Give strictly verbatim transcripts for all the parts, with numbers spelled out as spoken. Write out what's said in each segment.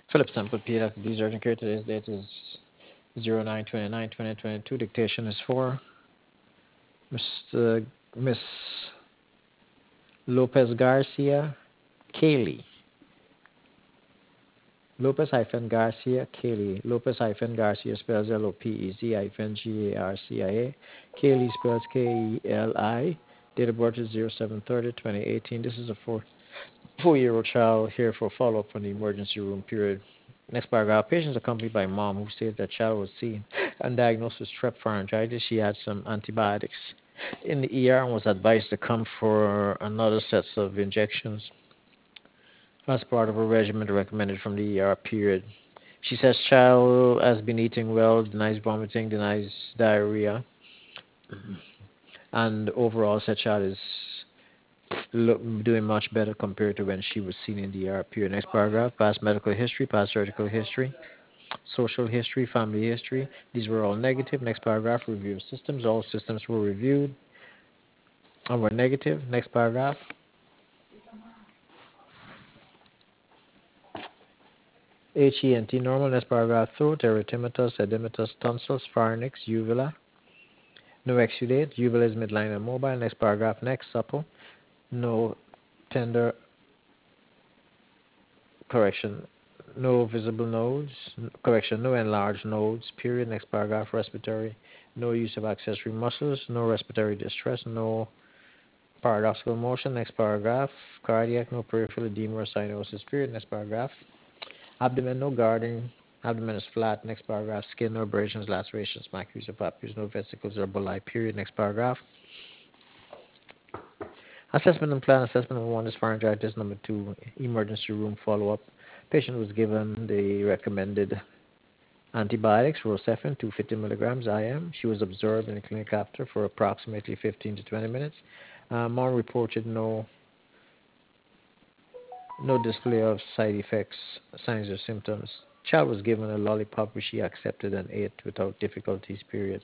Philip Sample Peter, these urgent care. Today's date is zero nine twenty nine twenty twenty two. Dictation is for Mister Miss Lopez Garcia Kaylee. Lopez hyphen Garcia Kaylee. Lopez hyphen Garcia spells L O P E Z hyphen G A R C I A. Kaylee spells K E L I. Date of birth is zero seven thirty twenty eighteen. This is a four four year old child here for follow up from the emergency room period. Next paragraph. Patient is accompanied by mom who stated that child was seen and diagnosed with strep pharyngitis. She had some antibiotics in the E R and was advised to come for another set of injections as part of a regimen recommended from the E R period. She says child has been eating well, denies vomiting, denies diarrhea, and overall said child is look, doing much better compared to when she was seen in the E R period. Next paragraph, past medical history, past surgical history, social history, family history. These were all negative. Next paragraph, review of systems. All systems were reviewed and were negative. Next paragraph, H E N T normal. Next paragraph, throat, erythematous, edematous, tonsils, pharynx, uvula. No exudate. Uvula is midline and mobile. Next paragraph, neck, supple. No tender, correction, no visible nodes. Correction, no enlarged nodes. Period. Next paragraph, respiratory. No use of accessory muscles. No respiratory distress. No paradoxical motion. Next paragraph, cardiac. No peripheral edema or cyanosis. Period. Next paragraph, abdomen. No guarding. Abdomen is flat. Next paragraph, skin. No abrasions, lacerations, macules, or papules. No vesicles or bulli. Period. Next paragraph. Assessment and plan. Assessment number one is pharyngitis. Number two, emergency room follow-up. Patient was given the recommended antibiotics, Rocephin, two hundred fifty milligrams I M. She was observed in the clinic after for approximately fifteen to twenty minutes. Uh, mom reported no no display of side effects, signs, or symptoms. Child was given a lollipop which she accepted and ate without difficulties, period.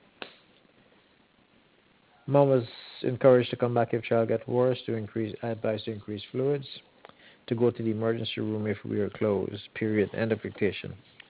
Mom was encouraged to come back if child got worse, to increase advised to increase fluids, to go to the emergency room if we were closed, period. End of dictation.